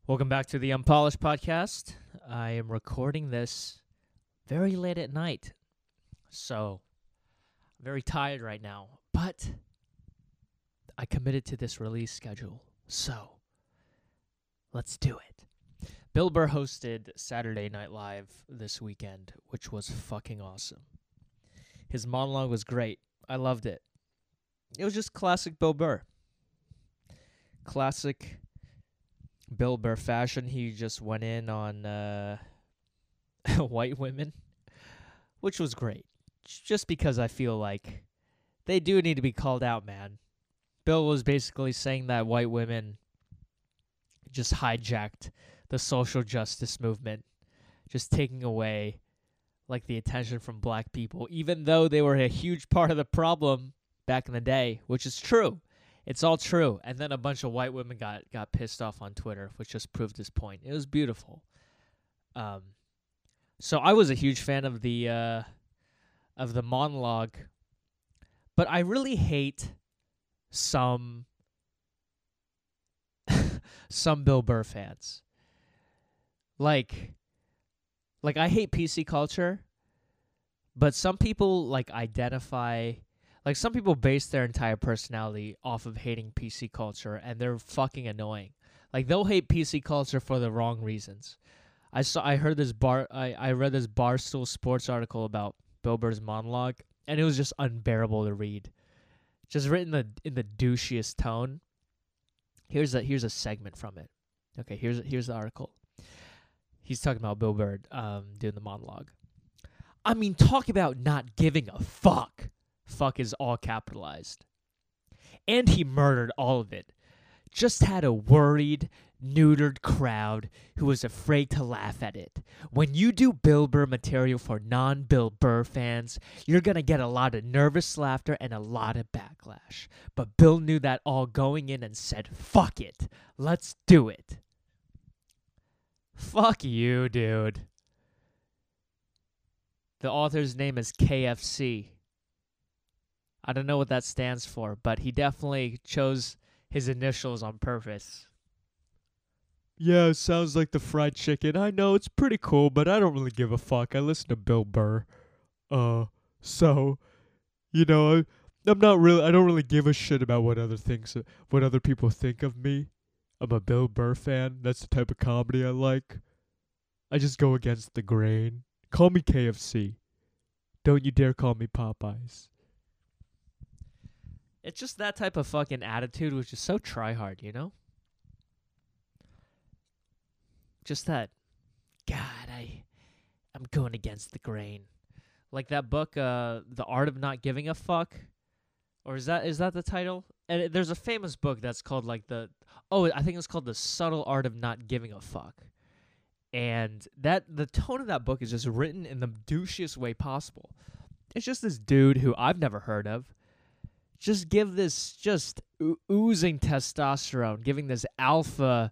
Welcome back to the Unpolished Podcast. I am recording this very late at night, so I'm very tired right now, but I committed to this release schedule, so let's do it. Bill Burr hosted Saturday Night Live this weekend, which was fucking awesome. His monologue was great. I loved it. It was just classic Bill Burr. Classic Bill Burr fashion. He just went in on white women, which was great. Just because I feel like they do need to be called out, man. Bill was basically saying that white women just hijacked the social justice movement, just taking away like the attention from black people, even though they were a huge part of the problem back in the day, which is true. It's all true. And then a bunch of white women got pissed off on Twitter, which just proved his point. It was beautiful. So I was a huge fan of the monologue, but I really hate some Bill Burr fans. Like I hate PC culture, but some people identify. Like, some people base their entire personality off of hating PC culture, and they're fucking annoying. Like, they'll hate PC culture for the wrong reasons. I read this Barstool Sports article about Bill Burr's monologue, and it was just unbearable to read. Just written in the douchiest tone. Here's a segment from it. Okay, here's the article. He's talking about Bill Burr doing the monologue. I mean, talk about not giving a fuck. Fuck is all capitalized. And he murdered all of it. Just had a worried, neutered crowd who was afraid to laugh at it. When you do Bill Burr material for non-Bill Burr fans, you're gonna get a lot of nervous laughter and a lot of backlash. But Bill knew that all going in and said, fuck it. Let's do it. Fuck you, dude. The author's name is KFC. I don't know what that stands for, but he definitely chose his initials on purpose. Yeah, it sounds like the fried chicken. I know, it's pretty cool, but I don't really give a fuck. I listen to Bill Burr. So, I don't really give a shit about what other people think of me. I'm a Bill Burr fan. That's the type of comedy I like. I just go against the grain. Call me KFC. Don't you dare call me Popeyes. It's just that type of fucking attitude, which is so try-hard, you know? Just that, God, I'm going against the grain. Like that book, The Art of Not Giving a Fuck? Or is that the title? And there's a famous book that's called I think it's called The Subtle Art of Not Giving a Fuck. And the tone of that book is just written in the douchiest way possible. It's just this dude who I've never heard of. Just give this oozing testosterone, giving this alpha,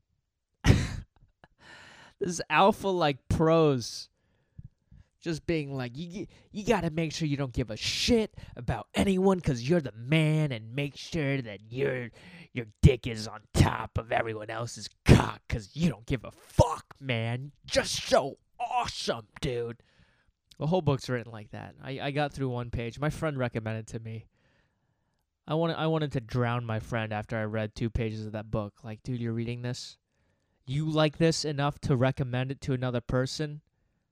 like prose, just being like, you got to make sure you don't give a shit about anyone because you're the man, and make sure that your dick is on top of everyone else's cock because you don't give a fuck, man. Just so awesome, dude. The whole book's written like that. I got through one page. My friend recommended it to me. I wanted to drown my friend after I read 2 pages of that book. Like, dude, you're reading this? You like this enough to recommend it to another person?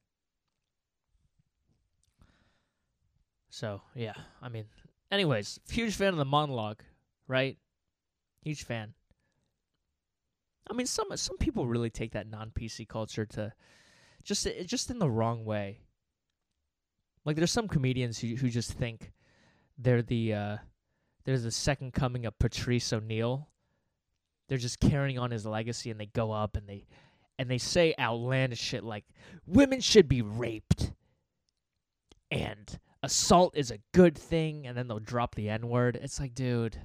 So, yeah. I mean, anyways, huge fan of the monologue, right? Huge fan. I mean, some people really take that non-PC culture to just in the wrong way. Like, there's some comedians who just think they're the second coming of Patrice O'Neal. They're just carrying on his legacy, and they go up and they say outlandish shit like women should be raped and assault is a good thing, and then they'll drop the N-word. It's like, dude,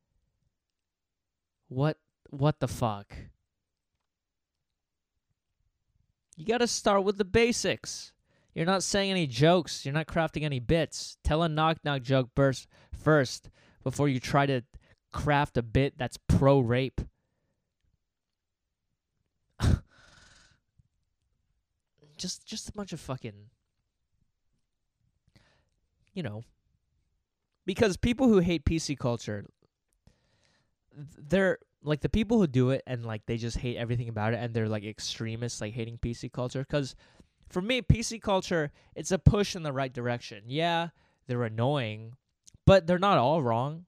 what the fuck? You got to start with the basics. You're not saying any jokes. You're not crafting any bits. Tell a knock-knock joke first before you try to craft a bit that's pro-rape. just a bunch of fucking, you know, because people who hate PC culture, they're like the people who do it and like they just hate everything about it and they're like extremists like hating PC culture. Because for me, PC culture, it's a push in the right direction. Yeah, they're annoying, but they're not all wrong.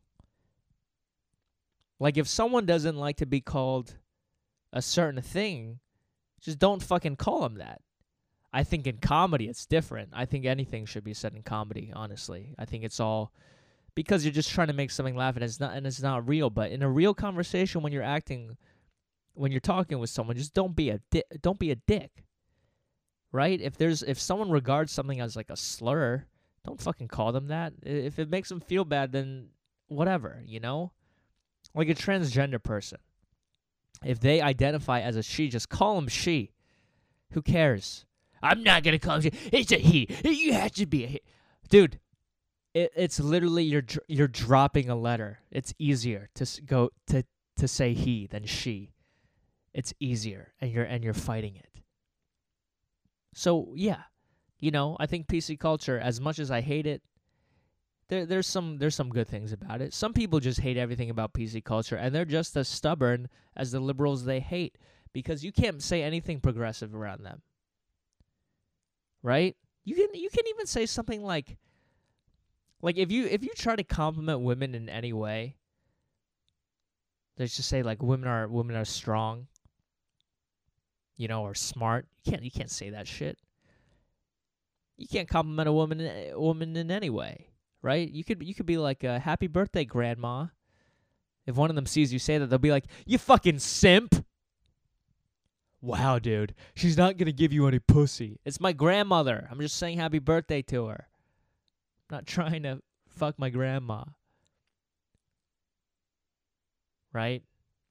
Like if someone doesn't like to be called a certain thing, just don't fucking call them that. I think in comedy it's different. I think anything should be said in comedy, honestly. I think it's all because you're just trying to make something laugh and it's not real. But in a real conversation, when you're acting, when you're talking with someone, just don't be a dick, right? If someone regards something as like a slur, don't fucking call them that. If it makes them feel bad, then whatever, you know? Like a transgender person, if they identify as a she, just call them she. Who cares? I'm not gonna call him she. It's a he. You have to be a he, dude. It's literally you're dropping a letter. It's easier to say he than she. It's easier, and you're fighting it. So yeah, you know, I think PC culture, as much as I hate it, there's some good things about it. Some people just hate everything about PC culture, and they're just as stubborn as the liberals they hate, because you can't say anything progressive around them. Right? You can even say something like if you try to compliment women in any way, let's just say like women are strong, you know, or smart. You can't say that shit. You can't compliment a woman in any way, right? You could be like, happy birthday, grandma. If one of them sees you say that, they'll be like, you fucking simp. Wow, dude, she's not gonna give you any pussy. It's my grandmother. I'm just saying happy birthday to her. I'm not trying to fuck my grandma. Right?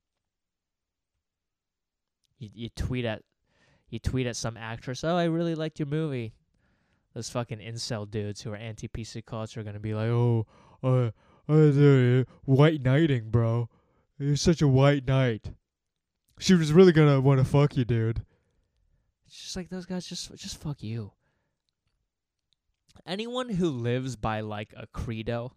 You tweet at some actress, oh, I really liked your movie. Those fucking incel dudes who are anti-PC culture are gonna be like, oh, white knighting, bro. You're such a white knight. She was really gonna want to fuck you, dude. It's just like those guys, just fuck you. Anyone who lives by like a credo,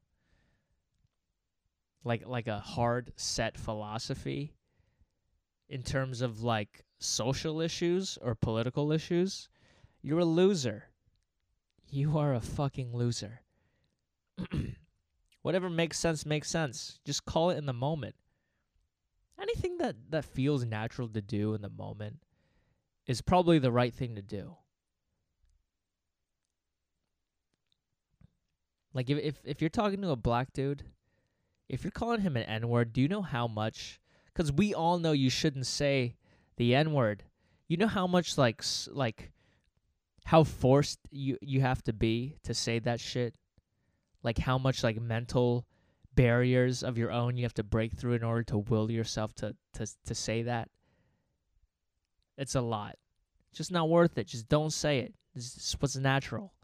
like a hard set philosophy in terms of like social issues or political issues, you're a loser. You are a fucking loser. Whatever makes sense makes sense. Just call it in the moment. Anything that feels natural to do in the moment is probably the right thing to do. Like if you're talking to a black dude, if you're calling him an N-word, do you know how much? Because we all know you shouldn't say the N-word. You know how much like how forced you have to be to say that shit? Like how much like mental barriers of your own you have to break through in order to will yourself to say that? It's a lot. It's just not worth it. Just don't say it. It's just what's natural.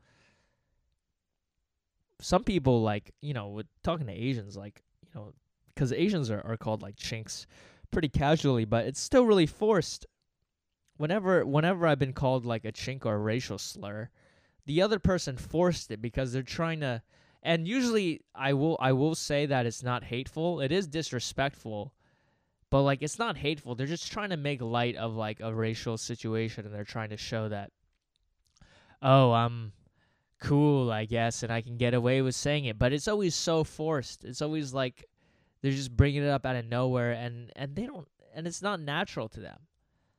Some people, like, you know, with talking to Asians, like, you know, because Asians are called like chinks pretty casually, but it's still really forced. Whenever I've been called like a chink or a racial slur, the other person forced it because they're trying to. And usually I will say that it's not hateful. It is disrespectful, but like it's not hateful. They're just trying to make light of like a racial situation, and they're trying to show that, oh, I'm cool, I guess, and I can get away with saying it. But it's always so forced. It's always like they're just bringing it up out of nowhere, and they don't, and it's not natural to them.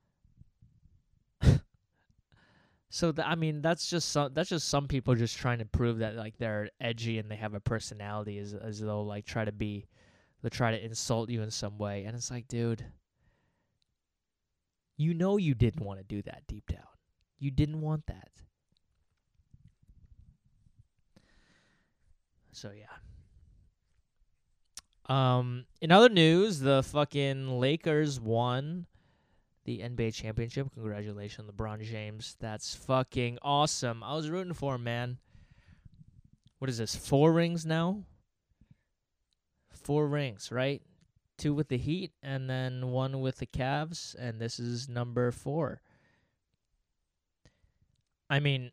So I mean, that's just some people just trying to prove that like they're edgy and they have a personality, as though like try to insult you in some way. And it's like, dude, you know you didn't want to do that deep down. You didn't want that. So yeah. In other news, the fucking Lakers won the NBA championship. Congratulations, LeBron James. That's fucking awesome. I was rooting for him, man. What is this? 4 rings now? 4 rings, right? 2 with the Heat and then 1 with the Cavs, and this is number 4. I mean,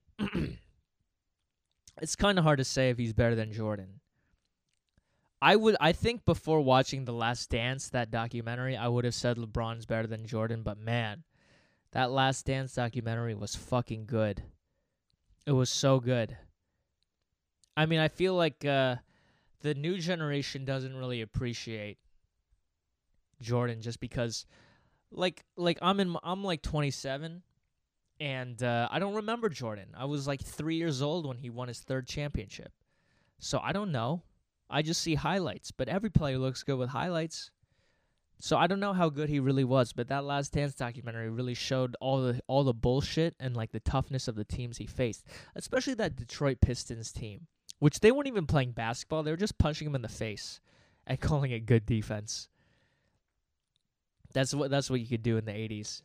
it's kind of hard to say if he's better than Jordan. I think before watching The Last Dance, that documentary, I would have said LeBron's better than Jordan, but man, that Last Dance documentary was fucking good. It was so good. I mean, I feel like the new generation doesn't really appreciate Jordan just because I'm like 27 and I don't remember Jordan. I was like 3 years old when he won his third championship. So I don't know. I just see highlights, but every player looks good with highlights. So I don't know how good he really was, but that Last Dance documentary really showed all the bullshit and like the toughness of the teams he faced, especially that Detroit Pistons team, which they weren't even playing basketball. They were just punching him in the face and calling it good defense. That's what you could do in the 80s.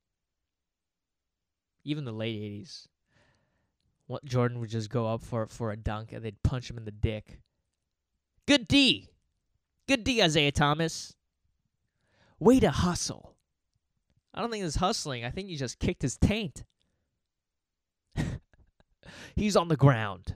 Even the late 80s. Jordan would just go up for a dunk and they'd punch him in the dick. Good D. Good D, Isaiah Thomas. Way to hustle. I don't think it's hustling. I think you just kicked his taint. He's on the ground.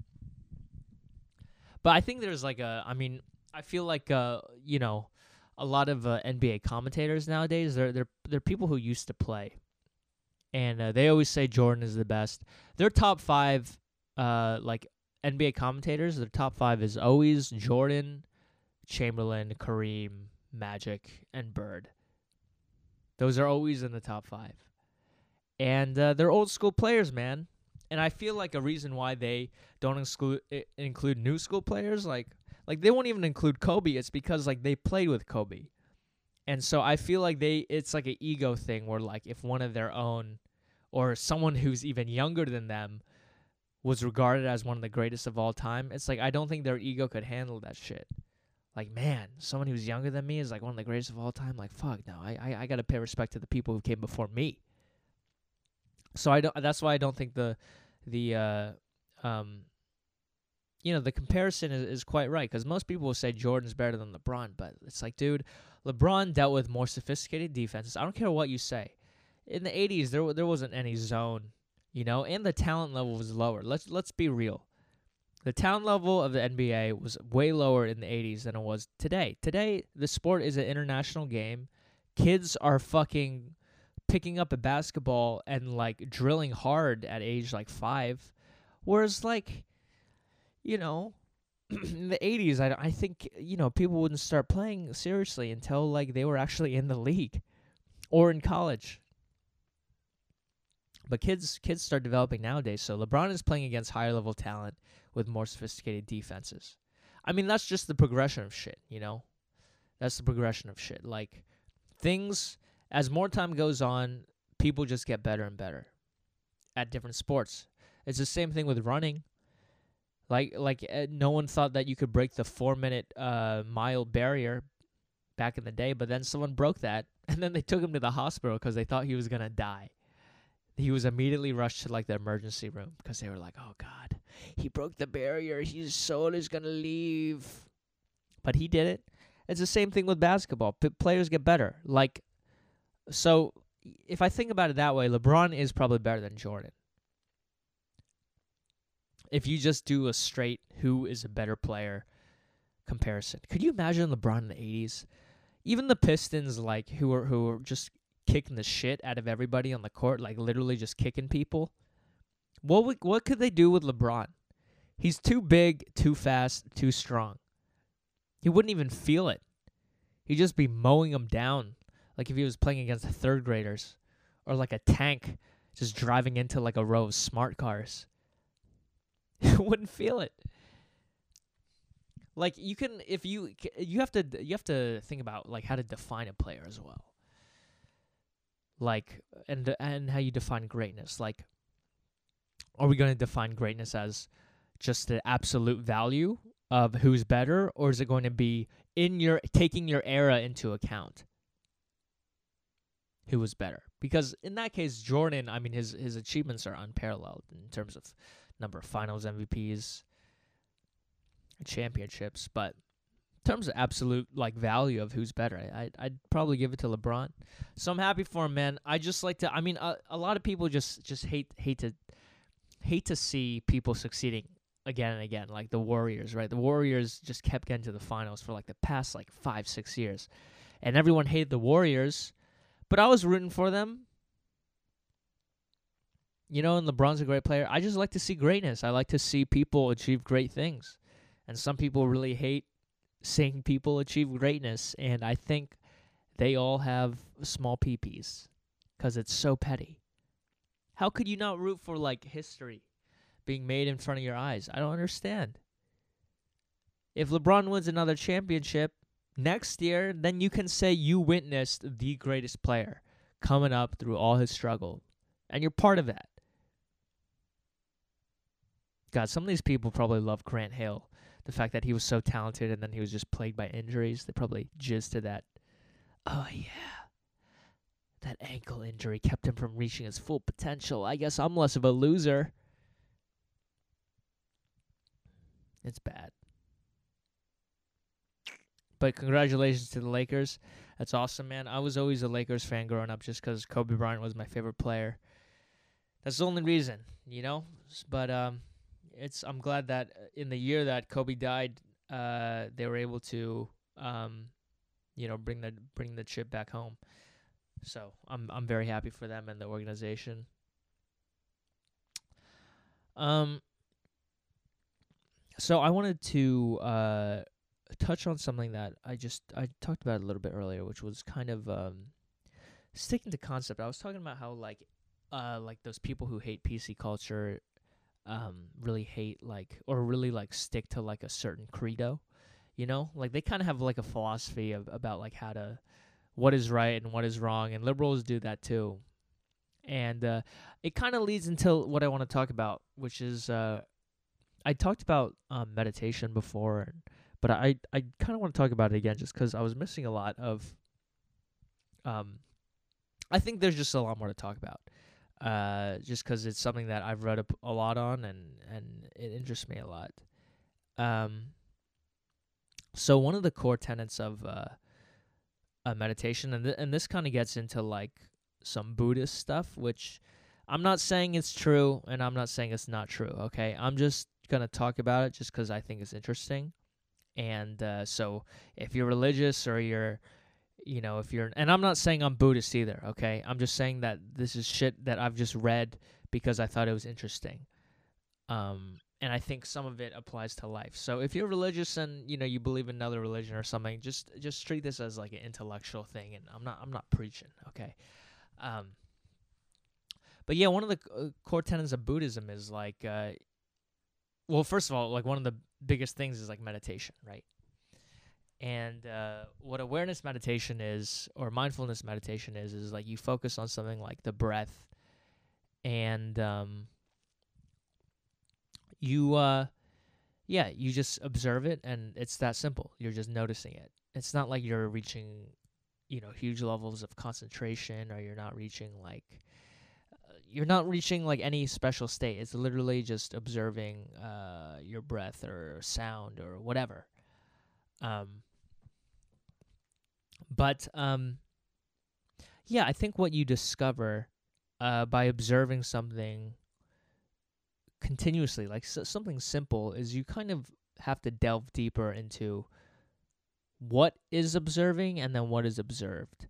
But I think there's I feel like a lot of NBA commentators nowadays, they're people who used to play. And they always say Jordan is the best. Their top 5 NBA commentators, their top 5 is always Jordan, Chamberlain, Kareem, Magic, and Bird. Those are always in the top 5. And they're old school players, man. And I feel like a reason why they don't include new school players, like they won't even include Kobe, it's because like they played with Kobe. And so I feel like it's like an ego thing where like if one of their own or someone who's even younger than them was regarded as one of the greatest of all time, it's like I don't think their ego could handle that shit. Like, man, someone who's younger than me is like one of the greatest of all time. Like, fuck, no, I got to pay respect to the people who came before me. So that's why I don't think the comparison is quite right, because most people will say Jordan's better than LeBron, but it's like, dude, LeBron dealt with more sophisticated defenses. I don't care what you say. In the 80s, there wasn't any zone, and the talent level was lower. Let's be real. The talent level of the NBA was way lower in the 80s than it was today. Today, the sport is an international game. Kids are fucking picking up a basketball and, like, drilling hard at age, like, 5. Whereas, like, in the 80s, I think, people wouldn't start playing seriously until, like, they were actually in the league or in college. But kids start developing nowadays, so LeBron is playing against higher level talent with more sophisticated defenses. I mean, that's just the progression of shit, That's the progression of shit. Like, things, as more time goes on, people just get better and better at different sports. It's the same thing with running. Like no one thought that you could break the 4-minute mile barrier back in the day, but then someone broke that, and then they took him to the hospital because they thought he was going to die. He was immediately rushed to, like, the emergency room because they were like, oh, God, he broke the barrier. His soul is going to leave. But he did it. It's the same thing with basketball. Players get better. Like, so if I think about it that way, LeBron is probably better than Jordan. If you just do a straight who is a better player comparison. Could you imagine LeBron in the 80s? Even the Pistons, like, who are just kicking the shit out of everybody on the court, like literally just kicking people. What could they do with LeBron? He's too big, too fast, too strong. He wouldn't even feel it. He'd just be mowing them down, like if he was playing against third graders, or like a tank just driving into like a row of smart cars. He wouldn't feel it. Like you have to think about like how to define a player as well. Like, and how you define greatness. Like, are we going to define greatness as just the absolute value of who's better, or is it going to be taking your era into account? Who was better? Because in that case, Jordan, I mean, his achievements are unparalleled in terms of number of finals MVPs, championships, but in terms of absolute like value of who's better, I'd probably give it to LeBron. So I'm happy for him, man. I just like to. I mean, a lot of people just hate to hate to see people succeeding again and again, like the Warriors, right? The Warriors just kept getting to the finals for like the past like 5-6 years, and everyone hated the Warriors, but I was rooting for them. You know, and LeBron's a great player. I just like to see greatness. I like to see people achieve great things, and some people really hate seeing people achieve greatness, and I think they all have small peepees because it's so petty. How could you not root for like history being made in front of your eyes? I don't understand. If LeBron wins another championship next year, then you can say you witnessed the greatest player coming up through all his struggle, and you're part of that. God, some of these people probably love Grant Hill. The fact that he was so talented and then he was just plagued by injuries. They probably jizzed to that. Oh, yeah. That ankle injury kept him from reaching his full potential. I guess I'm less of a loser. It's bad. But congratulations to the Lakers. That's awesome, man. I was always a Lakers fan growing up just because Kobe Bryant was my favorite player. That's the only reason, you know? But I'm glad that in the year that Kobe died, they were able to, bring the chip back home. So I'm very happy for them and the organization. So I wanted to touch on something that I talked about a little bit earlier, which was kind of sticking to concept. I was talking about how like those people who hate PC culture really hate really stick to like a certain credo, you know, like they kind of have like a philosophy about like what is right and what is wrong, and liberals do that too. And it kind of leads into what I want to talk about, which is I talked about meditation before, but I kind of want to talk about it again just because I was missing a lot of I think there's just a lot more to talk about. Just because it's something that I've read a lot on, and it interests me a lot. So one of the core tenets of meditation, and this kind of gets into like some Buddhist stuff, which I'm not saying it's true, and I'm not saying it's not true, okay? I'm just going to talk about it just because I think it's interesting. And so if you're religious or and I'm not saying I'm Buddhist either, okay? I'm just saying that this is shit that I've just read because I thought it was interesting. And I think some of it applies to life. So if you're religious and, you believe in another religion or something, just treat this as like an intellectual thing, and I'm not preaching, okay? But yeah, one of the core tenets of Buddhism is like, first of all, like one of the biggest things is like meditation, right? And what awareness meditation is, or mindfulness meditation is like you focus on something like the breath, and you just observe it, and it's that simple. You're just noticing it. It's not like you're reaching, huge levels of concentration, or you're not reaching like any special state. It's literally just observing your breath or sound or whatever. I think what you discover by observing something continuously, like something simple, is you kind of have to delve deeper into what is observing and then what is observed,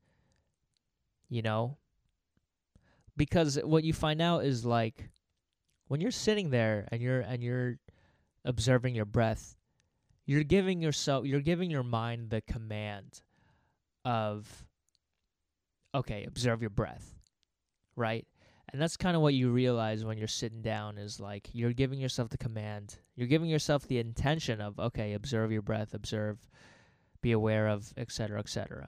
because what you find out is like when you're sitting there and you're observing your breath, you're giving your mind the command of, okay, observe your breath, right? And that's kind of what you realize when you're sitting down, is like you're giving yourself the command. You're giving yourself the intention of, okay, observe your breath, be aware of, etc., etc.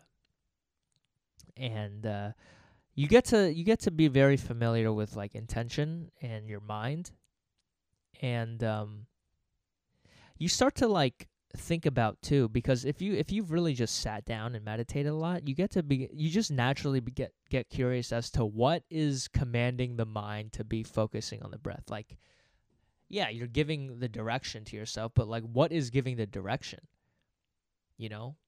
And you get to be very familiar with like intention and your mind, and you start to like think about too, because if you've really just sat down and meditated a lot, you just naturally get curious as to what is commanding the mind to be focusing on the breath. Like, yeah, you're giving the direction to yourself, but like, what is giving the direction?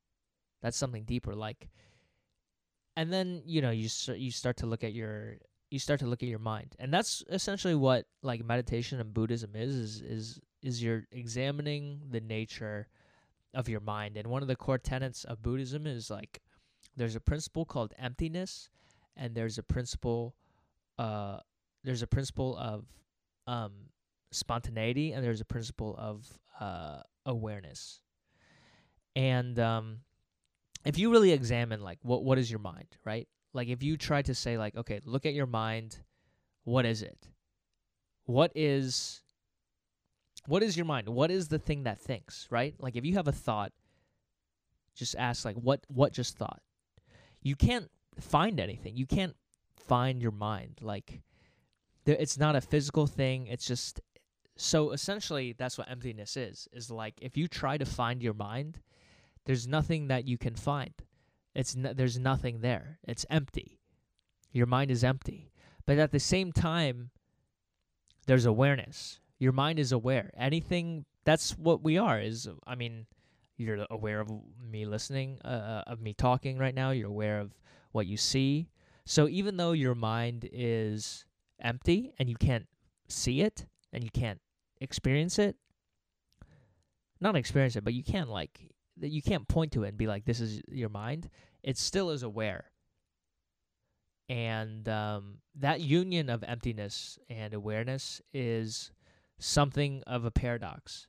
That's something deeper. Like, and then you start to look at your you start to look at your mind. And that's essentially what like meditation and Buddhism is you're examining the nature of your mind. And one of the core tenets of Buddhism is like there's a principle called emptiness, and there's a principle of spontaneity, and there's a principle of awareness. And if you really examine like what is your mind, right? Like if you try to say like, okay, look at your mind, what is it? What is your mind? What is the thing that thinks, right? Like if you have a thought, just ask like what just thought? You can't find anything. You can't find your mind. Like it's not a physical thing. It's just so essentially that's what emptiness is like if you try to find your mind, there's nothing that you can find. There's nothing there. It's empty. Your mind is empty. But at the same time, there's awareness. Your mind is aware. Anything, that's what we are. You're aware of me listening, of me talking right now. You're aware of what you see. So even though your mind is empty and you can't see it and you can't experience it, not experience it, but you can't point to it and be like, this is your mind. It still is aware. And that union of emptiness and awareness is something of a paradox,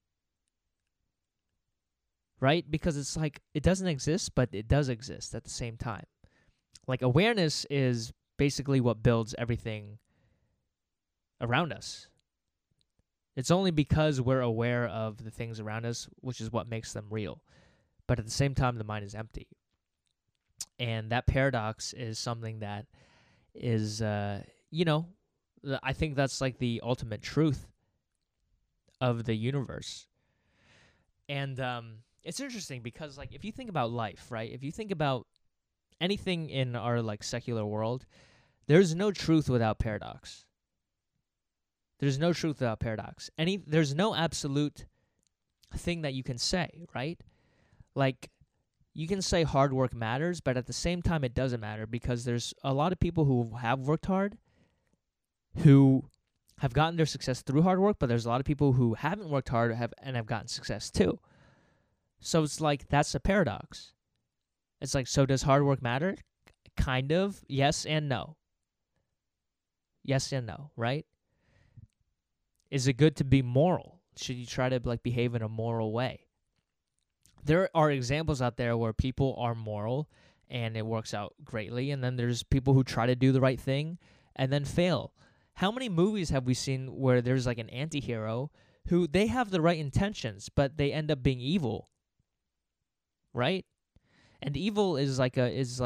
right? Because it's like it doesn't exist, but it does exist at the same time. Like awareness is basically what builds everything around us. It's only because we're aware of the things around us, which is what makes them real. But at the same time, the mind is empty. And that paradox is something that is, I think that's like the ultimate truth of the universe. And it's interesting because, like, if you think about life, right? If you think about anything in our, like, secular world, there's no truth without paradox. There's no truth without paradox. There's no absolute thing that you can say, right? Like, you can say hard work matters, but at the same time, it doesn't matter because there's a lot of people who have worked hard, who have gotten their success through hard work, but there's a lot of people who haven't worked hard and have gotten success too. So it's like, that's a paradox. It's like, so does hard work matter? Kind of. Yes and no. Yes and no, right? Is it good to be moral? Should you try to like behave in a moral way? There are examples out there where people are moral and it works out greatly, and then there's people who try to do the right thing and then fail. How many movies have we seen where there's like an anti-hero who they have the right intentions, but they end up being evil, right? And evil is like a it's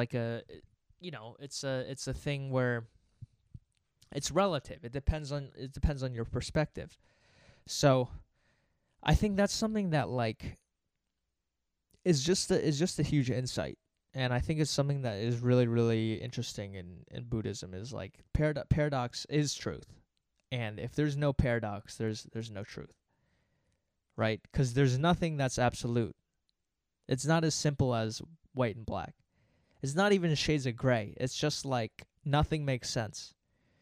a thing where it's relative. It depends on your perspective. So I think that's something that like is just a huge insight. And I think it's something that is really, really interesting in Buddhism is like paradox is truth. And if there's no paradox, there's no truth. Right? Because there's nothing that's absolute. It's not as simple as white and black. It's not even shades of gray. It's just like nothing makes sense.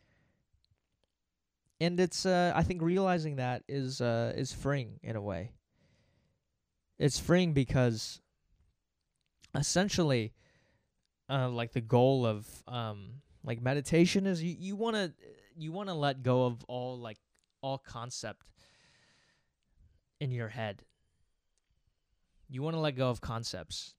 And it's I think realizing that is freeing in a way. It's freeing because essentially like the goal of like meditation is you want to let go of all concept in your head. You want to let go of concepts.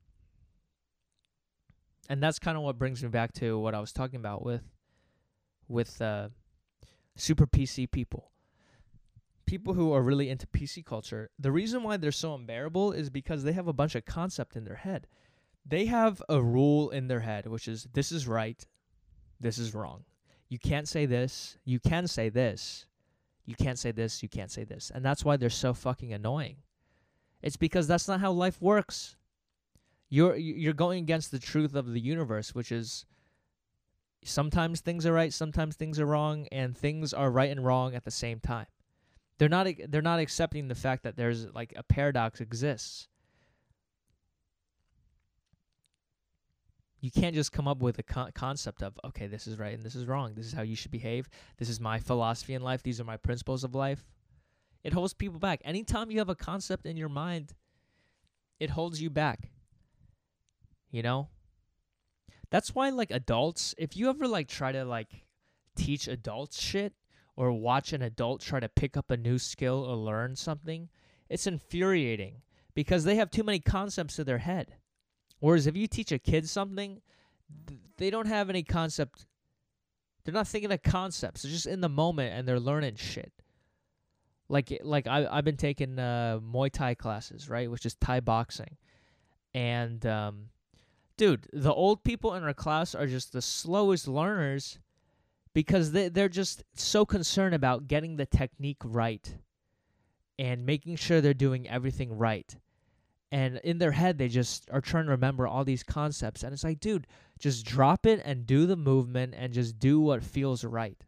And that's kind of what brings me back to what I was talking about with super PC people. People who are really into PC culture, the reason why they're so unbearable is because they have a bunch of concept in their head. They have a rule in their head, which is this is right, this is wrong. You can't say this, you can say this. You can't say this, you can't say this. And that's why they're so fucking annoying. It's because that's not how life works. You're going against the truth of the universe, which is sometimes things are right, sometimes things are wrong, and things are right and wrong at the same time. They're not accepting the fact that there's like a paradox exists. You can't just come up with a concept of, okay, this is right and this is wrong. This is how you should behave. This is my philosophy in life. These are my principles of life. It holds people back. Anytime you have a concept in your mind, it holds you back. You know? That's why, like, adults, if you ever, like, try to, like, teach adults shit or watch an adult try to pick up a new skill or learn something, it's infuriating because they have too many concepts in their head. Whereas if you teach a kid something, they don't have any concept. They're not thinking of concepts. They're just in the moment and they're learning shit. Like I've been taking Muay Thai classes, right, which is Thai boxing. And, dude, the old people in our class are just the slowest learners because they're just so concerned about getting the technique right and making sure they're doing everything right. And in their head, they just are trying to remember all these concepts. And it's like, dude, just drop it and do the movement and just do what feels right.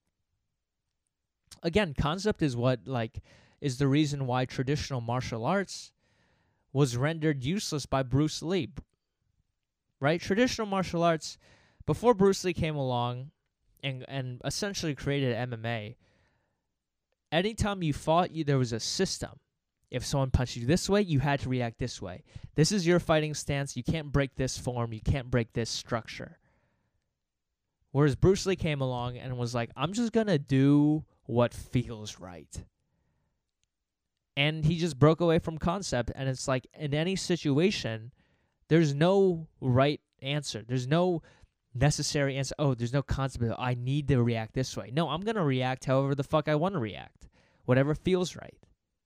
Again, concept is what, like, is the reason why traditional martial arts was rendered useless by Bruce Lee. Right? Traditional martial arts, before Bruce Lee came along and essentially created MMA, anytime you fought, there was a system. If someone punched you this way, you had to react this way. This is your fighting stance. You can't break this form. You can't break this structure. Whereas Bruce Lee came along and was like, I'm just going to do what feels right. And he just broke away from concept. And it's like, in any situation, there's no right answer. There's no necessary answer. Oh, there's no concept of, I need to react this way. No, I'm going to react however the fuck I want to react. Whatever feels right.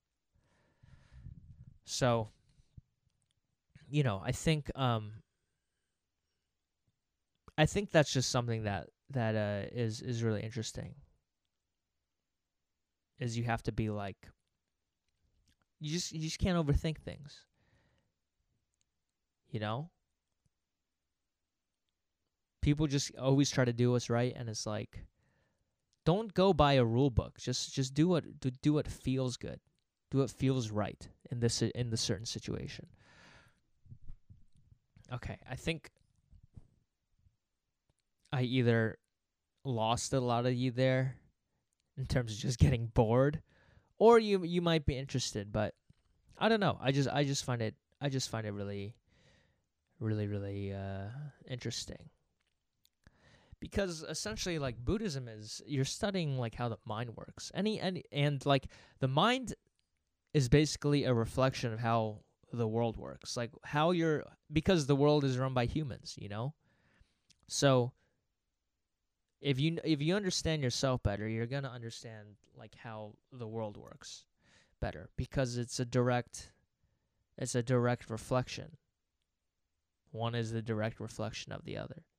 So, you know, I think that's just something that is really interesting. Is you have to be like, you just can't overthink things. You know? People just always try to do what's right, and it's like, don't go by a rule book. Just do what feels good. Do what feels right in the certain situation. Okay, I think I either lost a lot of you there in terms of just getting bored, or you might be interested, but I don't know. I just find it really, really, really interesting. Because essentially, like, Buddhism is, you're studying, like, how the mind works. And like, the mind is basically a reflection of how the world works. Like, because the world is run by humans, you know? So if you understand yourself better, you're going to understand, like, how the world works better, because it's a direct reflection. One is the direct reflection of the other.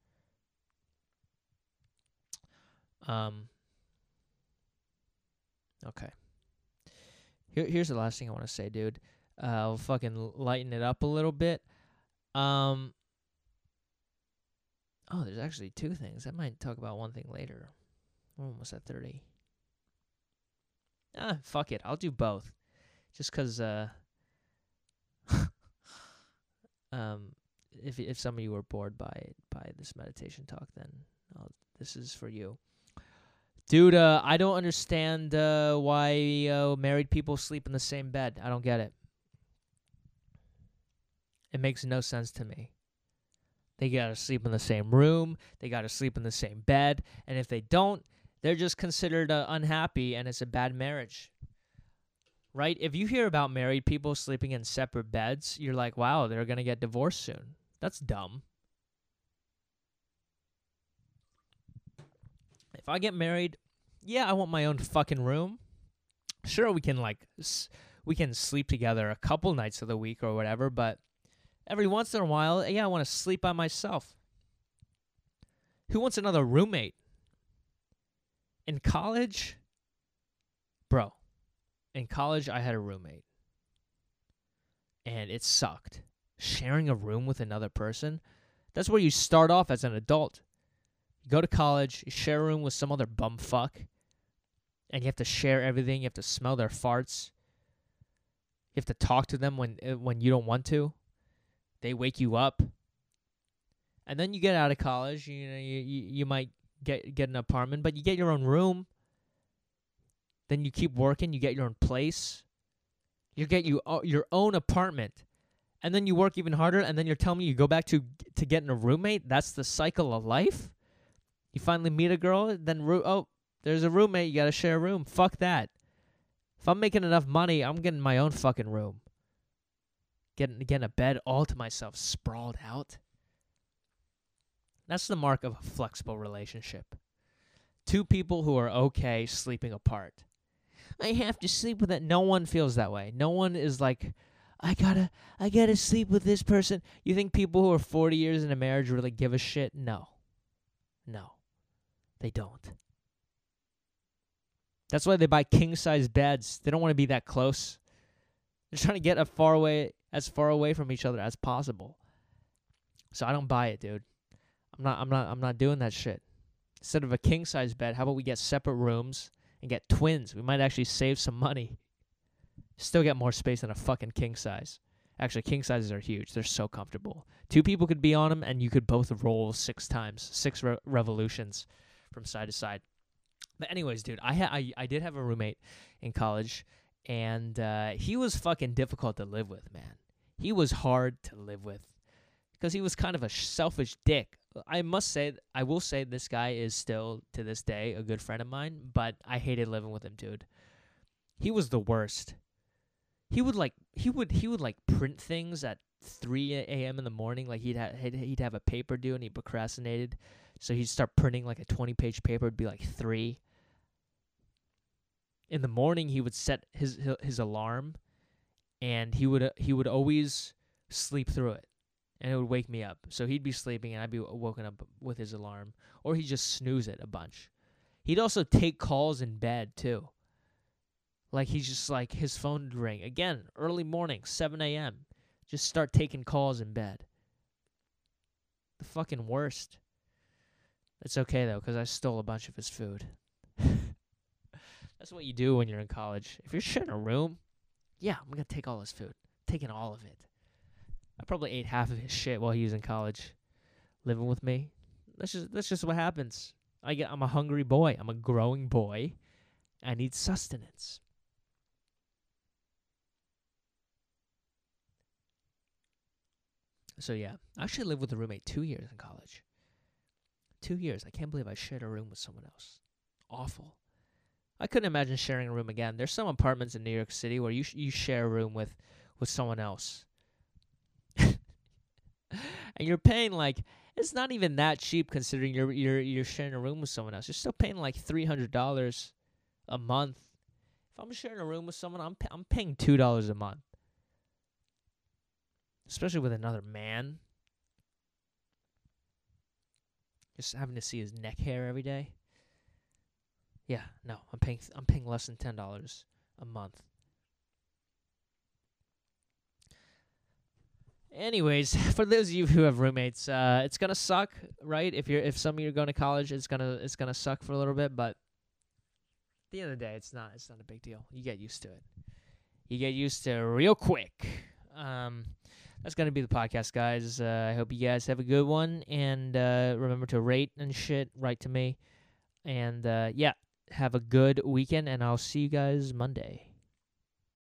Okay. Here's the last thing I want to say, dude. I'll fucking lighten it up a little bit. Oh, there's actually two things. I might talk about one thing later. We're almost at 30. Fuck it. I'll do both. Just 'cause if some of you were bored by this meditation talk, then this is for you. Dude, I don't understand why married people sleep in the same bed. I don't get it. It makes no sense to me. They gotta sleep in the same room. They gotta sleep in the same bed. And if they don't, they're just considered unhappy, and it's a bad marriage. Right? If you hear about married people sleeping in separate beds, you're like, wow, they're gonna get divorced soon. That's dumb. If I get married, yeah, I want my own fucking room. Sure, we can sleep together a couple nights of the week or whatever, but every once in a while, yeah, I want to sleep by myself. Who wants another roommate? In college, bro, in college I had a roommate, and it sucked. Sharing a room with another person, that's where you start off as an adult. You go to college, you share a room with some other bumfuck, and you have to share everything. You have to smell their farts. You have to talk to them when you don't want to. They wake you up. And then you get out of college, you might get an apartment, but you get your own room. Then you keep working, you get your own place. You get your own apartment. And then you work even harder, and then you're telling me you go back to getting a roommate? That's the cycle of life? You finally meet a girl, then there's a roommate, you got to share a room. Fuck that. If I'm making enough money, I'm getting my own fucking room. Getting a bed all to myself, sprawled out. That's the mark of a flexible relationship. Two people who are okay sleeping apart. I have to sleep with it. No one feels that way. No one is like, I gotta sleep with this person. You think people who are 40 years in a marriage really give a shit? No. They don't. That's why they buy king-size beds. They don't want to be that close. They're trying to get as far away from each other as possible. So I don't buy it, dude. I'm not doing that shit. Instead of a king-size bed, how about we get separate rooms and get twins? We might actually save some money. Still get more space than a fucking king size. Actually, king sizes are huge. They're so comfortable. Two people could be on them, and you could both roll 6 times, 6 revolutions from side to side. But anyways, dude, I did have a roommate in college, and he was fucking difficult to live with, man. He was hard to live with because he was kind of a selfish dick. I will say this guy is still, to this day, a good friend of mine, but I hated living with him, dude. He was the worst. He would print things at 3 a.m. in the morning. Like he'd have a paper due and he procrastinated, so he'd start printing like a 20-page paper. It'd be like 3 in the morning. He would set his alarm, and he would always sleep through it, and it would wake me up. So he'd be sleeping and I'd be woken up with his alarm, or he'd just snooze it a bunch. He'd also take calls in bed too. Like, he's just like, his phone would ring. Again, early morning, 7 a.m. Just start taking calls in bed. The fucking worst. It's okay, though, because I stole a bunch of his food. That's what you do when you're in college. If you're sharing a room, yeah, I'm going to take all his food. Taking all of it. I probably ate half of his shit while he was in college, living with me. That's just what happens. I'm a hungry boy. I'm a growing boy. I need sustenance. So, yeah, I actually lived with a roommate 2 years in college. 2 years. I can't believe I shared a room with someone else. Awful. I couldn't imagine sharing a room again. There's some apartments in New York City where you share a room with someone else. And you're paying, like, it's not even that cheap considering you're sharing a room with someone else. You're still paying like $300 a month. If I'm sharing a room with someone, I'm paying $2 a month. Especially with another man. Just having to see his neck hair every day. Yeah, no, I'm paying less than $10 a month. Anyways, for those of you who have roommates, it's gonna suck, right? If some of you are going to college, it's gonna suck for a little bit, but at the end of the day, it's not a big deal. You get used to it. You get used to it real quick. That's going to be the podcast, guys. I hope you guys have a good one. And remember to rate and shit. Write to me. And, yeah, have a good weekend. And I'll see you guys Monday.